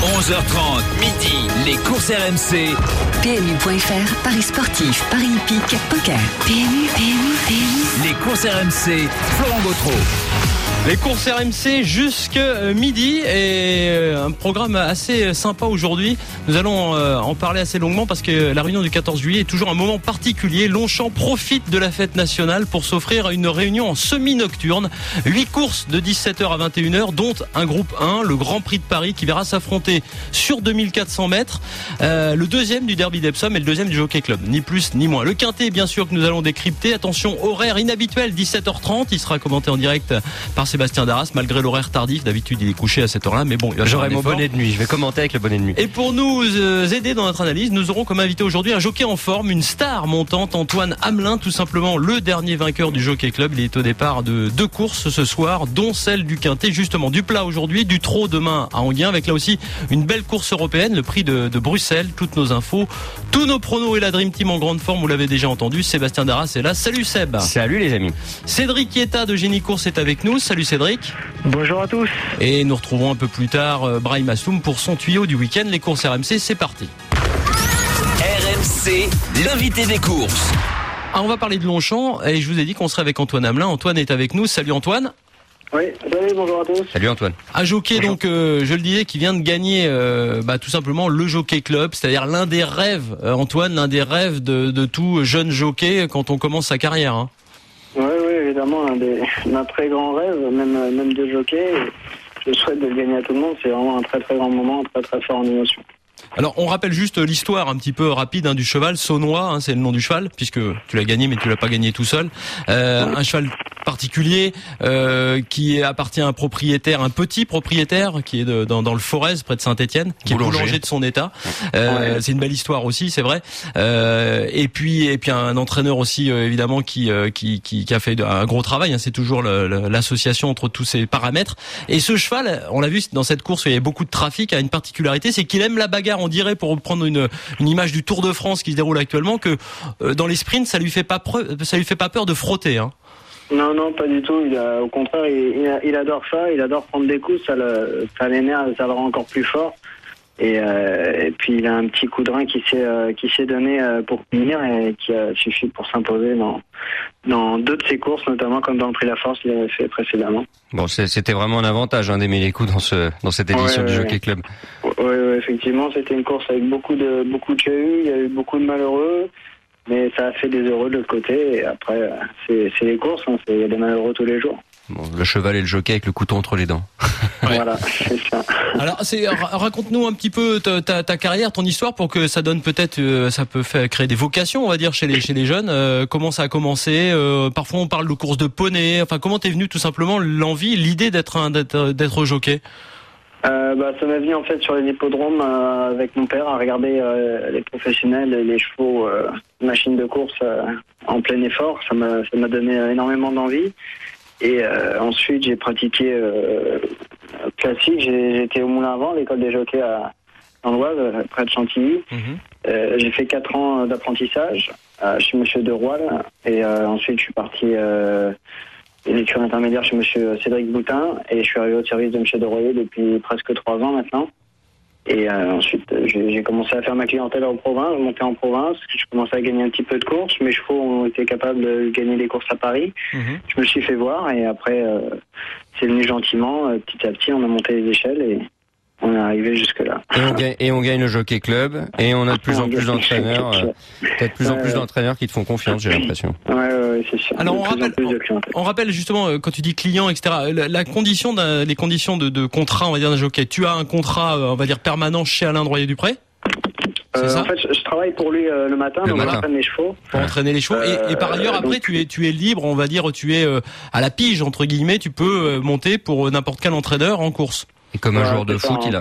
11h30, midi, les courses RMC. PMU.fr, Paris sportif, Paris hippique, poker. PMU. Les courses RMC, Florent Gautreau. Les courses RMC jusque midi et un programme assez sympa aujourd'hui. Nous allons en parler assez longuement parce que la réunion du 14 juillet est toujours un moment particulier. Longchamp profite de la fête nationale pour s'offrir une réunion en semi-nocturne. 8 courses de 17h à 21h, dont un groupe 1, le Grand Prix de Paris, qui verra s'affronter sur 2400 mètres le deuxième du Derby d'Epsom et le deuxième du Jockey Club. Ni plus ni moins. Le quintet, bien sûr, que nous allons décrypter. Attention, horaire inhabituel, 17h30. Il sera commenté en direct par Sébastien Darras, malgré l'horaire tardif. D'habitude, il est couché à cette heure-là, mais bon, j'aurai mon bonnet de nuit. Je vais commenter avec le bonnet de nuit. Et pour nous aider dans notre analyse, nous aurons comme invité aujourd'hui un jockey en forme, une star montante, Antoine Hamelin, tout simplement le dernier vainqueur du Jockey Club. Il est au départ de 2 courses ce soir, dont celle du quintet, justement du plat aujourd'hui, du trot demain à Enghien, avec là aussi une belle course européenne, le prix de Bruxelles. Toutes nos infos, tous nos pronos et la Dream Team en grande forme, vous l'avez déjà entendu. Sébastien Darras est là. Salut Seb. Salut les amis. Cédric Chietta de Génie Course est avec nous. Salut Cédric. Bonjour à tous. Et nous retrouvons un peu plus tard Brahim Assoum pour son tuyau du week-end. Les courses RMC, c'est parti. RMC, l'invité des courses. Ah, on va parler de Longchamp et je vous ai dit qu'on serait avec Antoine Hamelin. Antoine est avec nous. Salut Antoine. Oui, salut, bonjour à tous. Salut Antoine. Un jockey donc, je le disais, qui vient de gagner tout simplement le Jockey Club, c'est-à-dire l'un des rêves, Antoine, l'un des rêves de tout jeune jockey quand on commence sa carrière. Hein. Oui, évidemment, un très grand rêve, même de jockey. Je souhaite de le gagner à tout le monde. C'est vraiment un très très grand moment, un très très fort en émotion. Alors, on rappelle juste l'histoire un petit peu rapide du cheval, Saunois, c'est le nom du cheval, puisque tu l'as gagné, mais tu l'as pas gagné tout seul. Un cheval particulier qui appartient à un propriétaire, un petit propriétaire qui est dans le Forez, près de Saint-Étienne, qui est boulanger de son état. C'est une belle histoire aussi, c'est vrai. Et puis un entraîneur aussi évidemment qui a fait un gros travail. C'est toujours l'association entre tous ces paramètres. Et ce cheval, on l'a vu dans cette course où il y avait beaucoup de trafic, a une particularité, c'est qu'il aime la bagarre. On dirait, pour reprendre une image du Tour de France qui se déroule actuellement, que dans les sprints, ça lui fait pas peur de frotter. Hein. Non, pas du tout. Au contraire, il adore ça. Il adore prendre des coups. Ça l'énerve, ça le rend encore plus fort. Et puis il a un petit coup de rein qui s'est donné pour finir et qui a suffi pour s'imposer dans 2 de ses courses, notamment comme dans le Prix La Force qu'il avait fait précédemment. Bon, c'était vraiment un avantage d'aimer les coups dans cette édition du Jockey Club. Oui, effectivement, c'était une course avec beaucoup de chahus, il y a eu beaucoup de malheureux, mais ça a fait des heureux de l'autre côté. Et après, c'est les courses, il y a des malheureux tous les jours. Bon, le cheval et le jockey avec le couteau entre les dents. Voilà, c'est ça. Alors, raconte-nous un petit peu ta carrière, ton histoire, pour que ça donne peut-être, ça peut créer des vocations, on va dire, chez les jeunes. Comment ça a commencé Parfois, on parle de course de poney. Enfin, comment t'es venu tout simplement l'idée d'être jockey? Ça m'est venu en fait sur les hippodromes avec mon père à regarder les professionnels et les chevaux, machines de course en plein effort. Ça m'a donné énormément d'envie. Et ensuite j'ai pratiqué classique. J'ai été au Moulin à Vent, l'école des jockeys dans l'Oise, près de Chantilly. J'ai fait 4 ans d'apprentissage chez Monsieur de Roile. Et ensuite je suis parti une écurie intermédiaire chez Monsieur Cédric Boutin, et je suis arrivé au service de Monsieur de Royer depuis presque 3 ans maintenant. Et ensuite, j'ai commencé à faire ma clientèle en province, monter en province. Je commençais à gagner un petit peu de courses. Mes chevaux ont été capables de gagner des courses à Paris. Je me suis fait voir, et après, c'est venu gentiment. Petit à petit, on a monté les échelles et on est arrivé jusque-là. Et on gagne le Jockey Club, et on a de plus en plus d'entraîneurs, peut-être plus en plus d'entraîneurs qui te font confiance, j'ai l'impression. Ouais, c'est sûr. Alors on rappelle justement, quand tu dis client, etc., les conditions de contrat, on va dire, d'un jockey. Tu as un contrat, on va dire, permanent chez Alain Droyer-Dupré? C'est ça? En fait, je travaille pour lui le matin, on entraîne les chevaux. Pour entraîner les chevaux. Et par ailleurs, après, tu es libre, on va dire, tu es à la pige, entre guillemets, tu peux monter pour n'importe quel entraîneur en course. Et comme un joueur de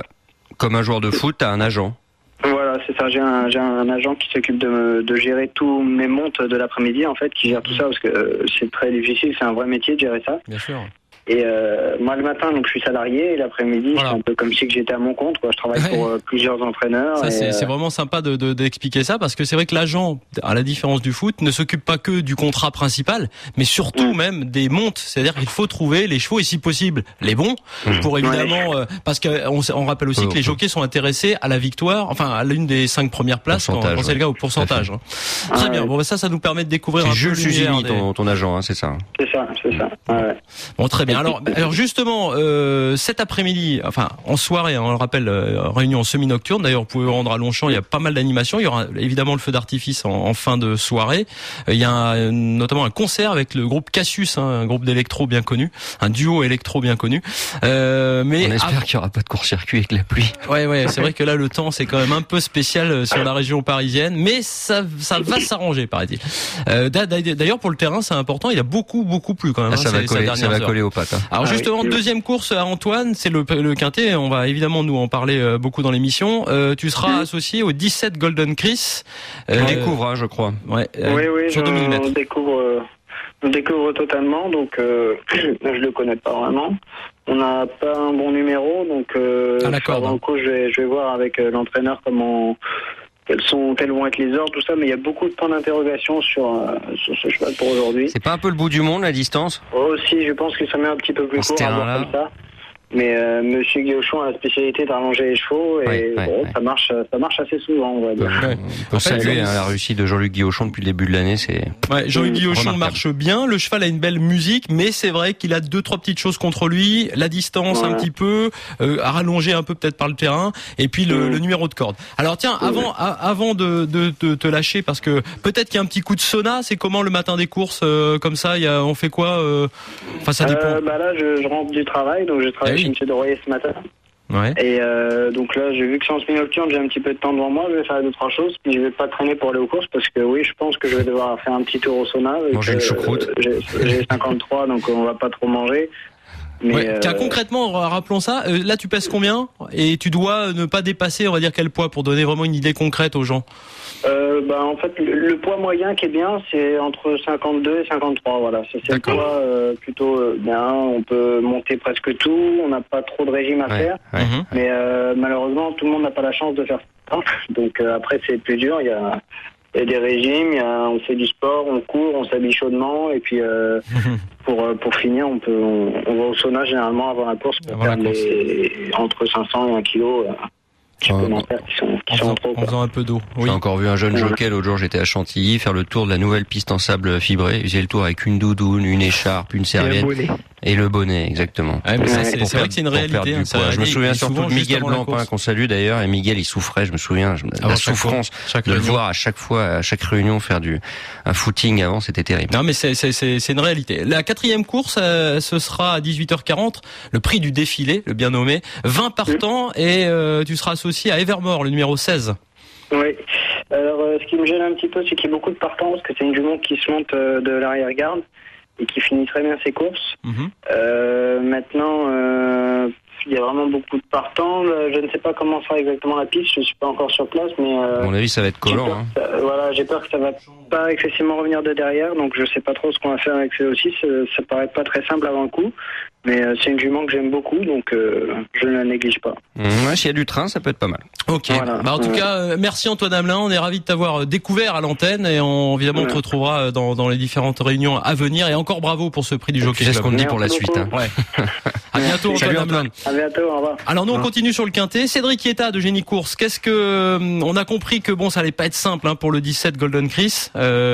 foot, t'as un agent. Voilà, c'est ça. J'ai un agent qui s'occupe de gérer tous mes montes de l'après-midi, en fait, qui gère tout ça, parce que c'est très difficile, c'est un vrai métier de gérer ça. Bien sûr. Et moi le matin, donc je suis salarié, et l'après-midi, Voilà. c'est un peu comme si que j'étais à mon compte, quoi. Je travaille pour plusieurs entraîneurs. Ça, et, c'est vraiment sympa d'expliquer ça, parce que c'est vrai que l'agent, à la différence du foot, ne s'occupe pas que du contrat principal, mais surtout même des montes. C'est-à-dire qu'il faut trouver les chevaux, et si possible les bons, pour évidemment, parce qu'on rappelle aussi que les jockeys sont intéressés à la victoire, enfin à l'une des 5 premières places, quand c'est le cas au pourcentage. Très bien. Bon, ça nous permet de découvrir un peu Jules Sugini, ton agent, c'est ça. C'est ça. Ouais. Bon, très bien. Alors justement, cet après-midi, enfin en soirée, on le rappelle, réunion semi-nocturne. D'ailleurs, vous pouvez vous rendre à Longchamp. Il y a pas mal d'animations. Il y aura évidemment le feu d'artifice en fin de soirée. Il y a notamment un concert avec le groupe Cassius, un groupe d'électro bien connu, un duo électro bien connu. Mais on espère qu'il y aura pas de court-circuit avec la pluie. Ouais, c'est vrai que là le temps c'est quand même un peu spécial sur la région parisienne, mais ça va s'arranger, paraît-il. D'ailleurs pour le terrain c'est important, il a beaucoup plu quand même. Ça va coller aux pattes. Alors justement, deuxième course à Antoine, c'est le Quintet. On va évidemment nous en parler beaucoup dans l'émission. Tu seras associé au 17 Golden Chris. On découvre, je crois. Oui, sur 2000 mètres. On découvre totalement, donc je le connais pas vraiment. On n'a pas un bon numéro, donc avant le coup, je vais voir avec l'entraîneur quels vont être les ordres, tout ça, mais il y a beaucoup de points d'interrogation sur ce cheval pour aujourd'hui. C'est pas un peu le bout du monde, la distance? Aussi, je pense que ça met un petit peu plus court à voir comme ça. Mais Monsieur Guillochon a la spécialité de rallonger les chevaux et ça marche assez souvent, on va dire. On peut saluer la réussite de Jean-Luc Guillochon depuis le début de l'année, c'est. Ouais, Jean-Luc Guillochon marche bien. Le cheval a une belle musique, mais c'est vrai qu'il a 2-3 petites choses contre lui. La distance un petit peu, à rallonger un peu peut-être par le terrain, et puis le numéro de corde. Alors tiens, avant de te lâcher, parce que peut-être qu'il y a un petit coup de sauna. C'est comment le matin des courses comme ça? On fait quoi? Enfin, ça dépend. Là, je rentre du travail, donc je travaille chez M. Doroyer ce matin. Ouais. Et donc là, j'ai vu que c'est en semi-nocturne, j'ai un petit peu de temps devant moi, je vais faire 2-3 choses, puis je vais pas traîner pour aller aux courses, parce que oui, je pense que je vais devoir faire un petit tour au sauna. Manger une choucroute. J'ai 53, donc on va pas trop manger. Mais tiens, concrètement, rappelons ça. Là, tu pèses combien? Et tu dois ne pas dépasser, on va dire, quel poids, pour donner vraiment une idée concrète aux gens? En fait, le poids moyen qui est bien, c'est entre 52 et 53. Voilà, c'est le poids plutôt bien. On peut monter presque tout. On n'a pas trop de régime à faire. Mais malheureusement, tout le monde n'a pas la chance de faire ça. Donc après, c'est plus dur. Il y a des régimes. On fait du sport, on court, on s'habille chaudement, et puis pour finir, on va au sauna généralement avant la course pour perdre entre 500 et 1 kilo. supplémentaires qui sont trop. En faisant un peu d'eau. Oui. J'ai encore vu un jeune jockey l'autre jour, j'étais à Chantilly, faire le tour de la nouvelle piste en sable fibré. Il faisait le tour avec une doudoune, une écharpe, une serviette. Et le bonnet, exactement. Ouais, mais c'est vrai que c'est une réalité. Je me souviens surtout de Miguel Blancpain, qu'on salue d'ailleurs, et Miguel, il souffrait, je me souviens, la souffrance de le voir à chaque fois, à chaque réunion faire un footing avant, c'était terrible. Non, mais c'est une réalité. La quatrième course, ce sera à 18h40, le prix du défilé, le bien nommé, 20 partants, et tu seras associé à Evermore, le numéro 16. Oui. Alors, ce qui me gêne un petit peu, c'est qu'il y a beaucoup de partants, parce que c'est une jument qui se monte de l'arrière-garde et qui finit très bien ses courses. Maintenant, il y a vraiment beaucoup de partants. Je ne sais pas comment sera exactement la piste, je suis pas encore sur place, mais à mon avis, ça va être collant. Voilà, j'ai peur que ça va pas excessivement revenir de derrière, donc je sais pas trop ce qu'on va faire avec celle aussi. Ça paraît pas très simple avant le coup, mais c'est une jument que j'aime beaucoup, donc je ne la néglige pas. Ouais, s'il y a du train, ça peut être pas mal. Ok. Voilà. En tout cas, merci Antoine Hamelin. On est ravis de t'avoir découvert à l'antenne, et évidemment on te retrouvera dans les différentes réunions à venir. Et encore bravo pour ce prix du Jockey Club. C'est ce qu'on te dit pour la suite. Ouais. À bientôt Antoine Hamelin. À bientôt, au revoir. Alors nous on continue sur le Quintet. Cédric Ietta de Génie Course. On a compris que ça allait pas être simple pour le 17 Golden Chris.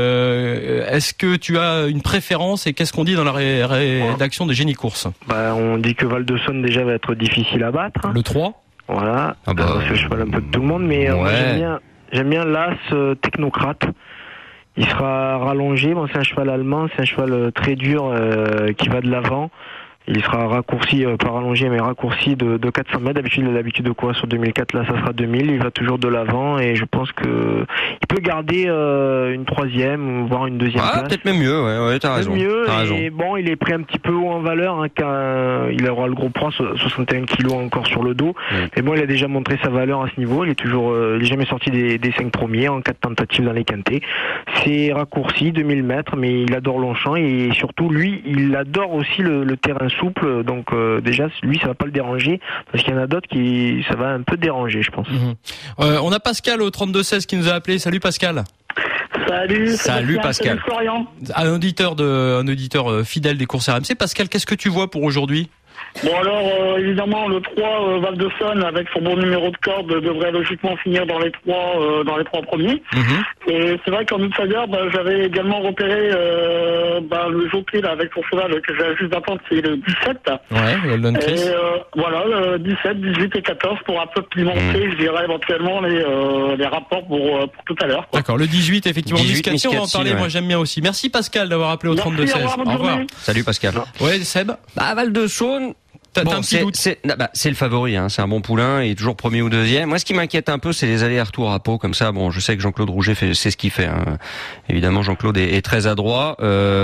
Est-ce que tu as une préférence, et qu'est-ce qu'on dit dans la rédaction de Génie Course? On dit que Val de Saône déjà va être difficile à battre. Le 3. Voilà, c'est le cheval un peu de tout le monde, mais j'aime bien l'As Technocrate. Il sera rallongé, c'est un cheval allemand, c'est un cheval très dur qui va de l'avant. Il sera raccourci, pas rallongé, mais raccourci de 400 mètres. D'habitude, il a l'habitude de courir sur 2004, là ça sera 2000. Il va toujours de l'avant, et je pense que il peut garder une troisième, voire une deuxième place. Peut-être même mieux, ouais, t'as raison. Mieux, et bon, il est pris un petit peu haut en valeur, car il aura le gros poids, 61 kilos encore sur le dos. Mais bon, il a déjà montré sa valeur à ce niveau. Il est jamais sorti des 5 premiers en 4 tentatives dans les quintés. C'est raccourci, 2000 mètres, mais il adore Longchamp, et surtout, lui, il adore aussi le terrain souple, donc déjà lui ça va pas le déranger, parce qu'il y en a d'autres qui ça va un peu déranger, je pense. On a Pascal au 32-16 qui nous a appelé. Salut Pascal. Salut Pascal. Salut Florian. Un auditeur fidèle des courses RMC. Pascal, qu'est-ce que tu vois pour aujourd'hui? Bon alors évidemment le 3 Val de Saône avec son bon numéro de corde devrait logiquement finir dans les trois premiers. Et c'est vrai qu'en outsider j'avais également repéré le jockey là avec son cheval que j'ai juste d'attendre, c'est le 17. Ouais, Golden Chris. Et voilà, le 17, 18 et 14 pour un peu pimenter, je dirais éventuellement les rapports pour tout à l'heure. D'accord, le 18 effectivement, 18 Miss Cathy, on va en parler, moi j'aime bien aussi. Merci Pascal d'avoir appelé au 32-16. Au revoir. Salut Pascal. Ouais, Seb. Val de Saône. T'as un petit doute. C'est le favori, hein. C'est un bon poulain, il est toujours premier ou deuxième. Moi, ce qui m'inquiète un peu, c'est les allers-retours à Pau, comme ça. Bon, je sais que Jean-Claude Rouget c'est ce qu'il fait, hein. Évidemment, Jean-Claude est très adroit.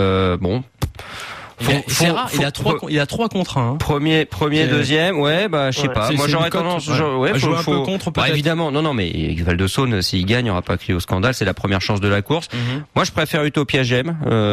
C'est rare, il a 3 contre 1. Premier, deuxième, je sais pas. Moi, j'aurais tendance, jouer un peu contre, peut-être. Évidemment, non, mais Val de Saône, s'il gagne, il n'y aura pas crié au scandale, c'est la première chance de la course. Moi, je préfère Utopia Gem,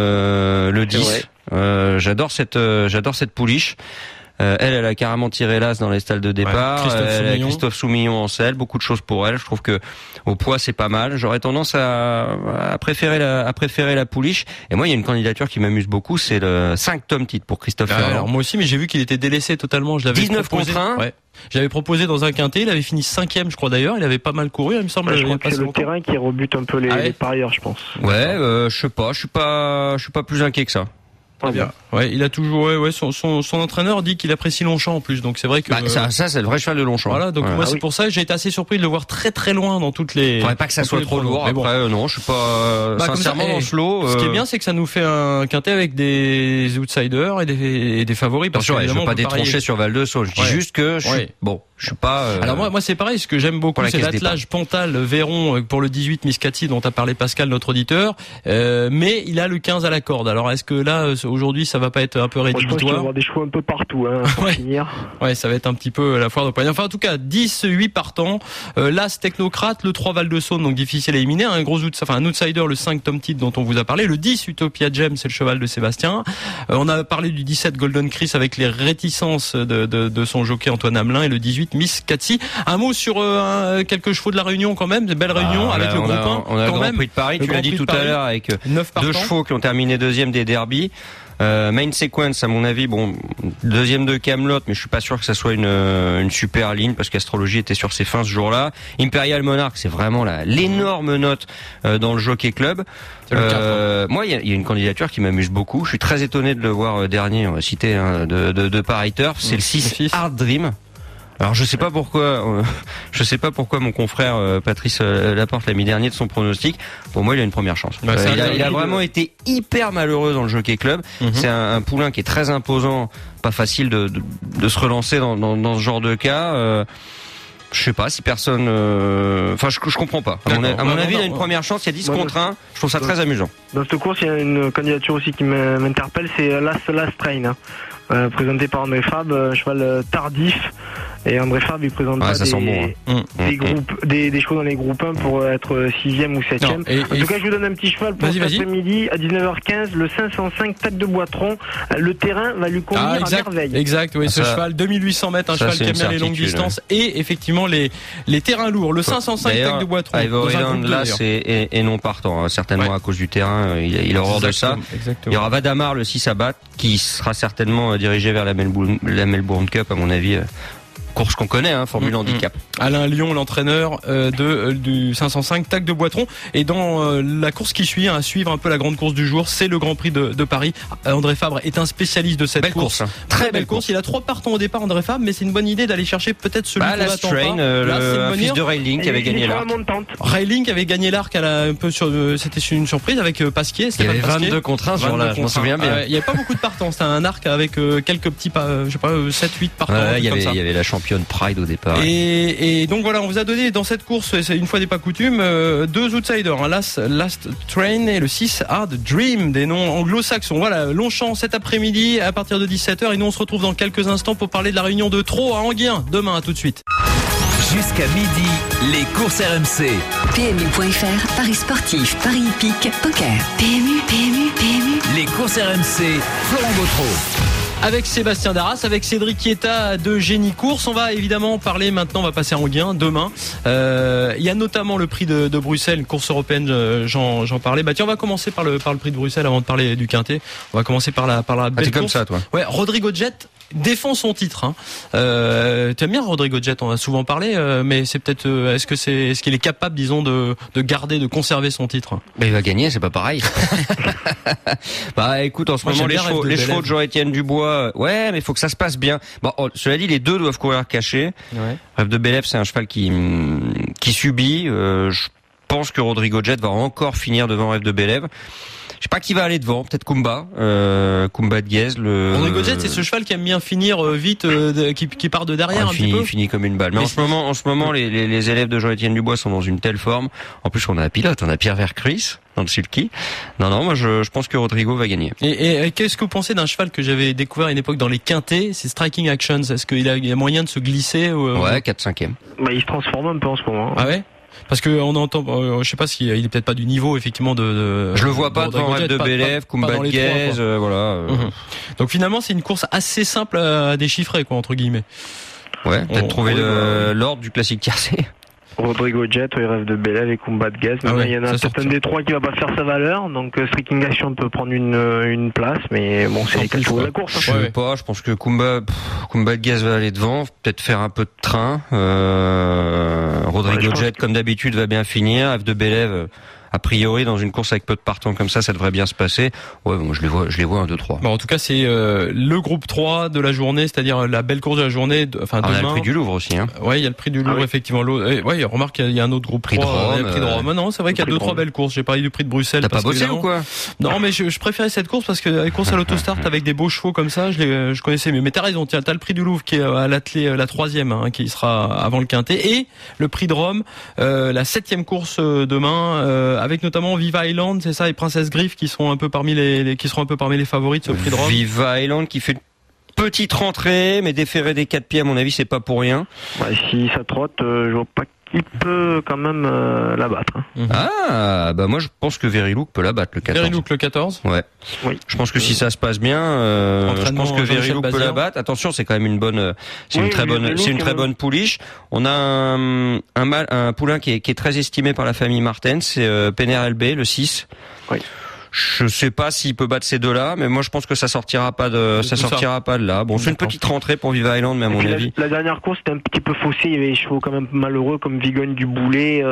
le 10. J'adore cette pouliche. Elle a carrément tiré l'as dans les stalles de départ. Christophe Soumillon en selle, beaucoup de choses pour elle. Je trouve que au poids c'est pas mal. J'aurais tendance à préférer la pouliche. Et moi il y a une candidature qui m'amuse beaucoup, c'est le 5 Tom Titre pour Christophe Ferrand. Alors moi aussi, mais j'ai vu qu'il était délaissé totalement. Je l'avais 19 contre 1. Ouais. J'avais proposé dans un quintet, il avait fini 5e je crois d'ailleurs, il avait pas mal couru, il me semble. Je crois que c'est le terrain qui rebute un peu les parieurs, je pense. Je sais pas, je suis pas plus inquiet que ça. Très bien. Ouais, il a toujours, son entraîneur dit qu'il apprécie Longchamp en plus, donc c'est vrai que. Ça, c'est le vrai cheval de Longchamp. Voilà, donc moi c'est pour ça que j'ai été assez surpris de le voir très très loin dans toutes les. Faudrait pas que ça soit trop lourd. Après, non, je suis pas sincèrement dans ce lot. Ce qui est bien, c'est que ça nous fait un quintet avec des outsiders et des favoris. Parce que je veux pas détrancher sur Val de Saône. Je dis juste que je suis pas. Alors moi c'est pareil. Ce que j'aime beaucoup, c'est l'attelage Pontal Véron pour le 18 Miss Cathy dont a parlé Pascal, notre auditeur. Mais il a le 15 à la corde. Alors est-ce que là aujourd'hui ça va pas être un peu rédhibitoire? Je pense qu'il va y avoir des chevaux un peu partout, pour finir. Ouais, ça va être un petit peu la foire de poignée. Enfin, en tout cas, 10-8 partants. L'As Technocrate, le 3 Val de Saône, donc difficile à éliminer. Un outsider, le 5 Tom Titre dont on vous a parlé. Le 10 Utopia Gem, c'est le cheval de Sébastien. On a parlé du 17 Golden Chris avec les réticences de son jockey Antoine Hamelin et le 18 Miss Cathy. Un mot sur quelques chevaux de la Réunion quand même. Belle réunion avec le groupe 1. On a le Grand Prix de Paris, tu l'as dit tout à l'heure, avec 2 chevaux qui ont terminé deuxième des derbies. Main Sequence, à mon avis, deuxième de Camelot, mais je suis pas sûr que ça soit une super ligne parce qu'Astrologie était sur ses fins ce jour-là. Imperial Monarch, c'est vraiment l'énorme note dans le Jockey Club. Moi, il y a une candidature qui m'amuse beaucoup. Je suis très étonné de le voir dernier, on va citer de Paris Turf. C'est le 6 Hard Dream. Alors je sais pas pourquoi mon confrère Patrice Laporte l'a mis dernier de son pronostic. Pour moi, il a une première chance. Il a vraiment été hyper malheureux dans le Jockey Club. C'est un poulain qui est très imposant, pas facile de se relancer dans ce genre de cas. Je sais pas si personne. Je comprends pas. À mon avis, il a une première chance. Il y a 10 contre 1. Je trouve ça très amusant. Dans cette course, il y a une candidature aussi qui m'interpelle. C'est Last Train. Présenté par André Fabre, cheval tardif. Et André Fabre, il présente pas des chevaux dans les groupes 1 pour être 6e ou 7e. En tout cas, je vous donne un petit cheval pour cet après-midi à 19h15, le 505 Tac de Boitron. Le terrain va lui convenir à merveille. Exact, oui, ce cheval 2800 mètres, un cheval qui aime bien les longues distances et effectivement les terrains lourds. Le 505 Tac de Boitron. Ivory Land, là, c'est non partant, certainement à cause du terrain. Il a horreur de ça. Il y aura Vadamar, le 6 à battre, qui sera certainement dirigé vers la Melbourne Cup, à mon avis. Course qu'on connaît, Formule Handicap. Alain Lyon, l'entraîneur du 505 Tac de Boitron. Et dans la course qui suit, à suivre un peu la grande course du jour, c'est le Grand Prix de Paris. André Fabre est un spécialiste de cette course. Très belle course. Il a 3 partants au départ, André Fabre, mais c'est une bonne idée d'aller chercher peut-être celui qu'on attend pas. Le fils de Railing qui avait gagné l'arc. Railing avait gagné l'arc c'était une surprise avec Pasquier. Il y avait 22 contre 1 sur là, je m'en souviens bien. Il y avait pas beaucoup de partants. C'était un arc avec quelques petits, 7-8 partants. Il y avait la championne Pride au départ. Et donc voilà, on vous a donné dans cette course, c'est une fois n'est pas coutume, 2 outsiders, Last Train et le 6 Hard Dream, des noms anglo-saxons. Voilà, Longchamp cet après-midi à partir de 17h et nous on se retrouve dans quelques instants pour parler de la réunion de Trot à Enghien demain. À tout de suite. Jusqu'à midi, les courses RMC. PMU.fr, Paris sportif, Paris hippique, poker. PMU. Les courses RMC, Florent Gautreau. avec Sébastien Darras, avec Cédric Chieta de Génie Course. On va évidemment parler maintenant, on va passer à Anguien demain. Il y a notamment le prix de Bruxelles, une course européenne, j'en parlais. Bah tiens, on va commencer par le prix de Bruxelles avant de parler du Quintet. On va commencer par la belle t'es course. Comme ça, toi. Ouais, Rodrigo Jet défend son titre. T'aimes bien Rodrigo Jet, on a souvent parlé, mais c'est peut-être, est-ce qu'il est capable, disons, de garder, de conserver son titre? Mais il va gagner, c'est pas pareil. Bah écoute, en ce moment les chevaux de Jean-Étienne Dubois, ouais, mais il faut que ça se passe bien. Bon, cela dit, les deux doivent courir cachés. Ouais. Rêve de Bélève, c'est un cheval qui subit. Je pense que Rodrigo Jet va encore finir devant Rêve de Bélève. Je sais pas qui va aller devant, peut-être Kumba de Guez. Rodrigo Jet, c'est ce cheval qui aime bien finir vite, qui part de derrière petit peu. Il finit comme une balle. Mais en ce moment, les élèves de Jean-Étienne Dubois sont dans une telle forme. En plus, on a un pilote, on a Pierre Vercruis dans le sulky. Non, moi je pense que Rodrigo va gagner. Et qu'est-ce que vous pensez d'un cheval que j'avais découvert à une époque dans les quintets, c'est Striking Actions? Est-ce qu'il a moyen de se glisser Ouais, 4/5e. Bah, il se transforme un peu en ce moment. Ah ouais? Parce que on entend, je sais pas s'il est peut-être pas du niveau effectivement de je le vois pas devant Rêve de Bélève, Kumba de Guez, voilà. Donc finalement c'est une course assez simple à déchiffrer quoi entre guillemets. Ouais, peut-être trouver l'ordre du classique tiercé. Rodrigo Jet, Rêve de Bélève et Kumba de Guez. Il y en a certains des trois qui va pas faire sa valeur, donc Striking Action peut prendre une place, mais bon, c'est les quatre chevaux de la course. Je sais pas, je pense que Kumba de Guez va aller devant, peut-être faire un peu de train. Rodrigo Jet, comme d'habitude, va bien finir. Rêve de Bélève, a priori, dans une course avec peu de partants comme ça devrait bien se passer. Ouais, bon, je les vois 1, 2, 3. Bon, en tout cas, c'est le groupe 3 de la journée, c'est-à-dire la belle course de la journée. Enfin, demain. Il y a le prix du Louvre aussi. Hein. Ouais, il y a le prix du Louvre, effectivement. Ouais, remarque qu'il y a un autre groupe prix 3. Prix de Rome. Non, c'est vrai qu'il y a 2-3 belles courses. J'ai parlé du prix de Bruxelles. T'as pas bossé ou quoi? Non, mais je préférais cette course parce que la course à l'autostart avec des beaux chevaux comme ça, je connaissais mieux. Mais t'as raison, t'as le prix du Louvre qui est à l'attelé, la 3e, qui sera avant le Quintet, et le prix de Rome, la 7e course demain, avec notamment Viva Island, c'est ça, et Princesse Griffe qui seront un peu parmi les favoris de ce prix de Rome. Viva Island qui fait une petite rentrée, mais déféré des 4 pieds, à mon avis, c'est pas pour rien. Bah, si ça trotte, je vois pas qui peut quand même la battre. Ah, bah moi je pense que Verylook peut la battre le 14. Verylook le 14 ? Ouais. Oui. Je pense que si ça se passe bien, je pense que Verylook peut la battre. Attention, c'est quand même une bonne, une très bonne pouliche. On a un poulain qui est très estimé par la famille Martens, c'est Penner LB, le 6. Oui. Je sais pas s'il peut battre ces deux-là, mais moi je pense que ça sortira pas de là. Bon, c'est une petite rentrée pour Viva Island, mais à mon avis. La dernière course c'était un petit peu faussé, il y avait des chevaux quand même malheureux comme Vigogne du Boulet,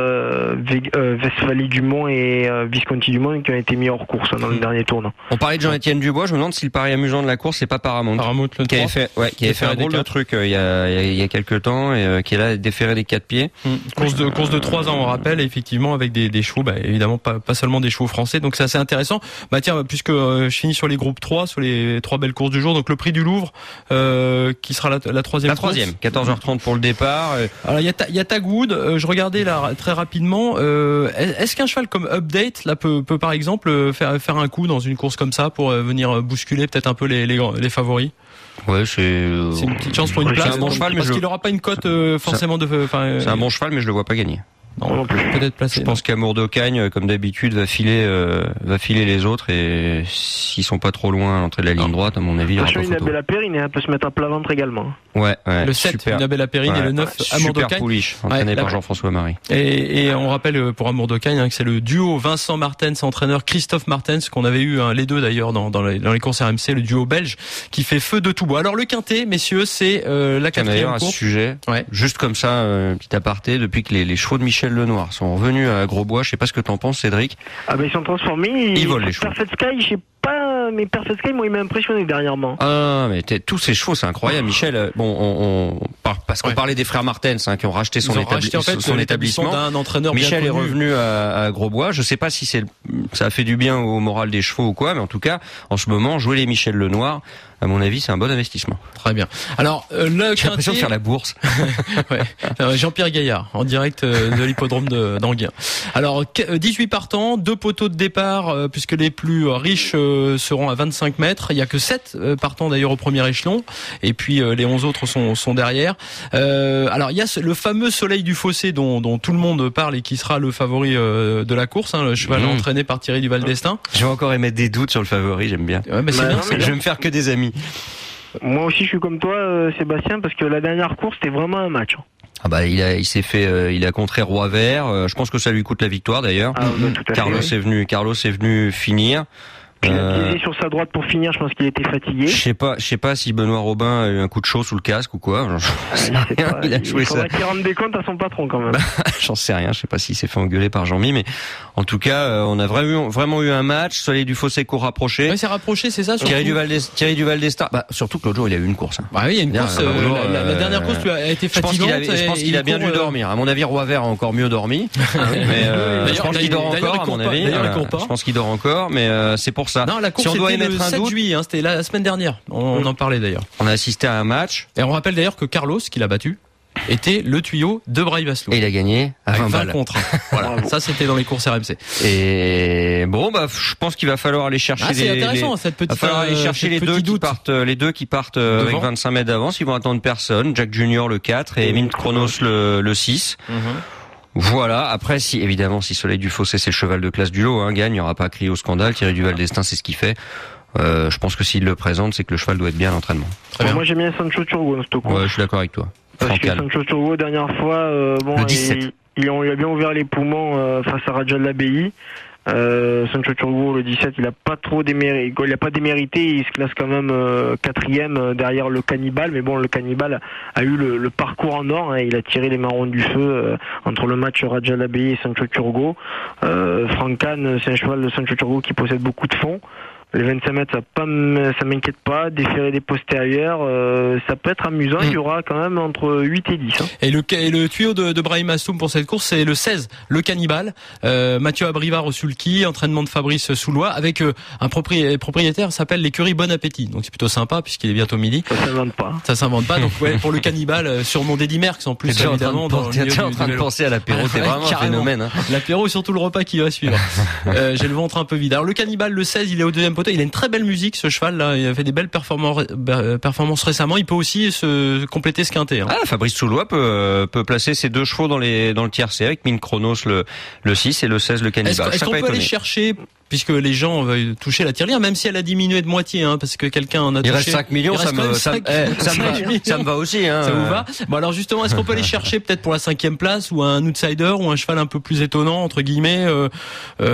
Westphalie Dumont et Visconti Dumont qui ont été mis hors course dans le dernier tournant. On parlait de Jean-Étienne Dubois, je me demande si le pari amusant de la course c'est pas Paramount. Qui avait fait un drôle de truc il y a quelques temps et qui est là déféré des 4 pieds. Course de 3 ans on rappelle, effectivement avec des chevaux, évidemment pas seulement des chevaux français, donc c'est assez intéressant. Bah tiens, puisque je finis sur les groupes 3, sur les 3 belles courses du jour, donc le prix du Louvre qui sera la 3e. La 3e, 14h30 pour le départ. Alors il y a Tagwood, je regardais là très rapidement, est-ce qu'un cheval comme Update là peut par exemple faire un coup dans une course comme ça pour venir bousculer peut-être un peu les favoris? Ouais, c'est une petite chance pour une place. C'est un bon cheval, parce qu'il n'aura pas une cote forcément c'est un bon cheval, mais je le vois pas gagner. Non plus. Peut-être placé. Je pense qu'Amour d'Ocagne, comme d'habitude, va filer les autres, et s'ils sont pas trop loin à l'entrée de la ligne droite, à mon avis, il y aura pas photo. Inabella Périne peut se mettre à plat ventre également. Ouais. Le 7, Inabella Périne, et le 9, Amour d'Ocagne. Super pouliche, entraîné par Jean-François Marie. Et on rappelle pour Amour d'Ocagne que c'est le duo Vincent Martens, entraîneur Christophe Martens, qu'on avait eu les deux d'ailleurs dans les courses RMC, le duo belge, qui fait feu de tout bois. Alors le Quintet, messieurs, c'est la 4e course. À ce sujet, juste comme ça, petit aparté, depuis que les chevaux de Michel Lenoir sont revenus à Grosbois, je sais pas ce que t'en penses, Cédric. Ah ils sont transformés. Ils volent les chevaux. Perfect Sky, je sais pas, mais Perfect Sky, moi, il m'a impressionné dernièrement. Ah, mais tous ces chevaux, c'est incroyable, Michel. Bon, parce qu'on parlait des frères Martens, qui ont racheté son établissement. D'un entraîneur. Michel est revenu à Grosbois. Je sais pas si ça a fait du bien au moral des chevaux ou quoi, mais en tout cas, en ce moment, jouer les Michel Lenoir, à mon avis, c'est un bon investissement. Très bien. Alors, j'ai l'impression de faire la bourse. Jean-Pierre Gaillard, en direct de l'hippodrome d'Anguien. Alors, 18 partants, 2 poteaux de départ, puisque les plus riches seront à 25 mètres. Il y a que 7 partants d'ailleurs au premier échelon. Et puis, les 11 autres sont derrière. Alors, il y a le fameux Soleil du Fossé dont tout le monde parle et qui sera le favori de la course, le cheval entraîné par Thierry Duval d'Estaing. Je vais encore émettre des doutes sur le favori, j'aime bien. Ouais, c'est bien, je vais me faire que des amis. Moi aussi, je suis comme toi, Sébastien, parce que la dernière course, c'était vraiment un match. Ah bah il s'est fait, il a contré Roi Vert. Je pense que ça lui coûte la victoire d'ailleurs. Carlos est venu finir. Il a tiré sur sa droite pour finir, je pense qu'il était fatigué. Je sais pas si Benoît Robin a eu un coup de chaud sous le casque ou quoi. Il faudra qu'il rende des comptes à son patron quand même. J'en sais rien, je sais pas s'il s'est fait engueuler par Jean-Mi, mais en tout cas, on a vraiment eu un match. Soleil du Fossé court rapproché. Ouais, c'est rapproché, c'est ça. Thierry Duval d'Estaing. Bah, surtout que l'autre jour, il a eu une course. Hein. Bah oui, il y a une course. La dernière course a été fatigante. Je pense qu'il a bien dû dormir. À mon avis, Roi Vert a encore mieux dormi. Mais je pense qu'il dort encore, à mon avis. Je pense qu'il dort encore, mais c'est pour ça. Non, la course c'était le 7 juillet, c'était la semaine dernière. On en parlait d'ailleurs. On a assisté à un match. Et on rappelle d'ailleurs que Carlos, qui l'a battu, était le tuyau de Brahim Asloum. Et il a gagné à 20 contre 1. Voilà. Ça, c'était dans les courses RMC. Et bon, bah, je pense qu'il va falloir aller chercher c'est intéressant, cette petite, va falloir aller chercher les deux qui partent avec 25 mètres d'avance. Ils vont attendre personne. Jack Junior le 4 et Mint Chronos le 6. Voilà. Après, si Soleil du Fossé, c'est le cheval de classe du lot, gagne, il n'y aura pas à crier au scandale. Thierry Duval d'Estaing, c'est ce qu'il fait. Je pense que s'il le présente, c'est que le cheval doit être bien à l'entraînement. Moi, j'aime bien Sancho Turbo dans ce coup. Ouais, je suis d'accord avec toi. Parce que Sancho Turbo, dernière fois, le 17. Il a bien ouvert les poumons face à Raja de l'Abbaye. Sancho Turbo, le 17, il a pas démérité, il se classe quand même 4e derrière le Cannibal, mais bon, le Cannibal a eu le parcours en or, il a tiré les marrons du feu entre le match Raja l'Abbaye et Sancho Turbo. Franck Kahn, c'est un cheval de Sancho Turbo qui possède beaucoup de fond. Les 25 mètres, ça m'inquiète pas. Déférer des postérieurs, ça peut être amusant. Il y aura quand même entre 8 et 10. Et le tuyau de Brahim Asloum pour cette course, c'est le 16, le Cannibal. Mathieu Abrivard au sulky, entraînement de Fabrice Soulois, avec un propriétaire s'appelle l'écurie Bon Appétit. Donc c'est plutôt sympa puisqu'il est bientôt midi. Ça s'invente pas. Donc ouais, pour le Cannibal, surnom d'Eddy Merckx en plus, évidemment. T'es déjà en train de penser à l'apéro, t'es vraiment un phénomène. L'apéro et surtout le repas qui va suivre. J'ai le ventre un peu vide. Alors le Cannibal, le 16, il est au deuxième poteau. Il a une très belle musique, ce cheval là. Il a fait des belles performances récemment. Il peut aussi se compléter ce quintet. Fabrice Soulois peut placer ses deux chevaux dans le tiercé avec Mint Chronos le 6 et le 16 le Cannibal. Est-ce qu'on peut aller chercher, puisque les gens veulent toucher la tirelire, même si elle a diminué de moitié, parce que quelqu'un en a touché. Il reste 5 millions, ça me va aussi. Ça vous va? Bon alors justement, est-ce qu'on peut aller chercher peut-être pour la 5e place ou un outsider ou un cheval un peu plus étonnant entre guillemets? Il y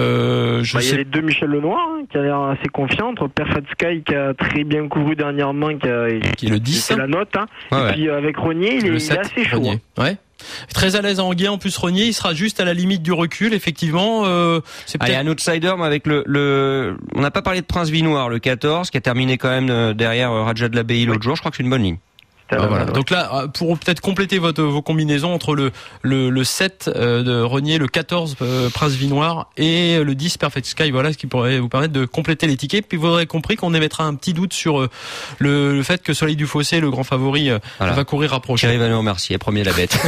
a les deux Michel Lenoir qui a l'air assez confiant, entre Perfect Sky qui a très bien couru dernièrement, qui est le 10, c'est la note. Et puis avec Rognier, il est assez chaud. Ouais. Très à l'aise en guet, en plus Rognier, il sera juste à la limite du recul, effectivement. C'est peut-être un outsider, mais avec on n'a pas parlé de Prince Vinoir, le 14, qui a terminé quand même derrière Raja de l'Abbaye l'autre jour. Je crois que c'est une bonne ligne. Voilà. Donc là, pour peut-être compléter vos combinaisons entre le 7 de Rognier, le 14 Prince Vinoir et le 10 Perfect Sky, voilà ce qui pourrait vous permettre de compléter les tickets. Puis vous aurez compris qu'on émettra un petit doute sur le fait que Soleil du Fossé, le grand favori, va courir rapproché. Thierry va nous remercier, premier la bête.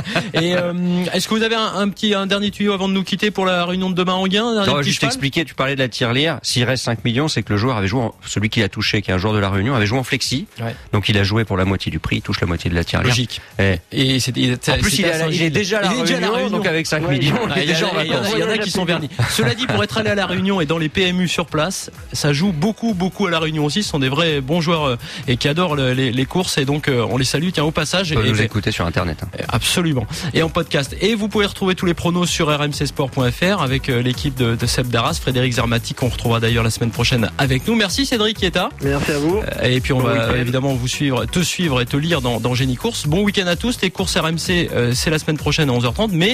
Et est-ce que vous avez un dernier tuyau avant de nous quitter pour la réunion de demain en Gain? Je vais juste t'expliquer, tu parlais de la tirelire. S'il reste 5 millions, c'est que le joueur avait joué, celui qui l'a touché, qui est un joueur de la Réunion, avait joué en flexi. Ouais. Donc il a joué pour la moitié du prix, il touche la moitié de la tirelire. Logique. En plus, il est déjà à la Réunion, donc avec 5 millions, il y en a qui sont vernis. Cela dit, pour être allé à la Réunion et dans les PMU sur place, ça joue beaucoup à la Réunion aussi. Ce sont des vrais bons joueurs et qui adorent les courses, et donc on les salue. Tiens, au passage. Vous nous écoutez sur Internet. Absolument. Et en podcast. Et vous pouvez retrouver tous les pronos sur rmcsport.fr avec l'équipe de Seb Darras, Frédéric Zermati, qu'on retrouvera d'ailleurs la semaine prochaine avec nous. Merci Cédric Kieta. Merci à vous. Et puis on va évidemment te suivre et te lire dans Génie Course. Bon week-end à tous. Les courses RMC, c'est la semaine prochaine à 11h30. Mais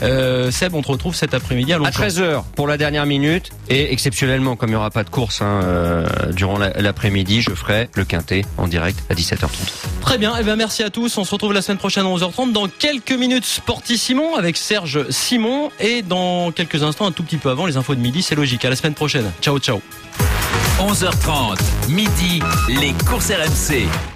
Seb, on te retrouve cet après-midi à 13h pour la dernière minute. Et exceptionnellement, comme il n'y aura pas de course durant l'après-midi, je ferai le quintet en direct à 17h30. Très bien. Et merci à tous. On se retrouve la semaine prochaine à 11h30. Dans quelques minutes, Sportissimon avec Serge Simon. Et dans quelques instants, un tout petit peu avant, les infos de midi. C'est logique. À la semaine prochaine. Ciao. 11h30, midi, les courses RMC.